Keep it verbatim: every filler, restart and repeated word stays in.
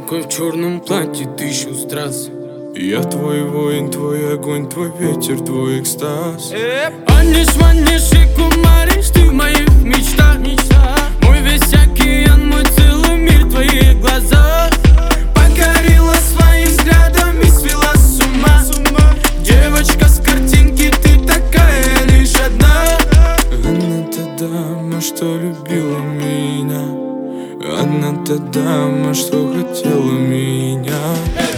такой в черном платье, тысячу страз. Я твой воин, твой огонь, твой ветер, твой экстаз. Аниш, маниш и кумариш, ты в моих мечтах. Мой весь океан, мой целый мир в твоих глазах. Покорила своим взглядом и свела с ума. Девочка с картинки, ты такая лишь одна. Она та дама, что любила меня. Она та дама, что хотела меня.